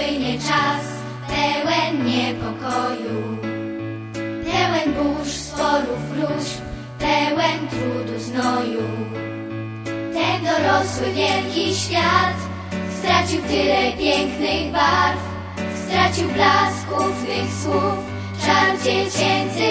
płynie czas pełen niepokoju, pełen burz, sporów, wróżb, pełen trudu, znoju. Ten dorosły wielki świat stracił tyle pięknych barw, stracił blask ufnych słów, czar dziecięcy